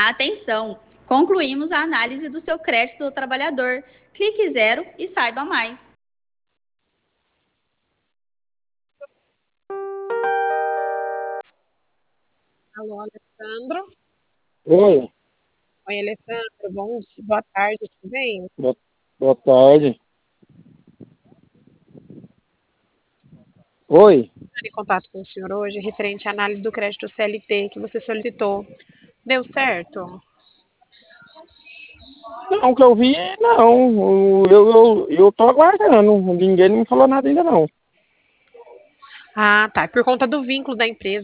Atenção! Concluímos a análise do seu crédito do trabalhador. Clique zero e saiba mais. Alô, Alessandro. Oi, Oi, Alessandro. Boa tarde, tudo bem? boa tarde. Oi, Estou em contato com o senhor hoje referente à análise do crédito CLT que você solicitou. Deu certo? não, que eu vi, não. Eu tô aguardando. Ninguém me falou nada ainda, não. Ah, tá. É por conta do vínculo da empresa.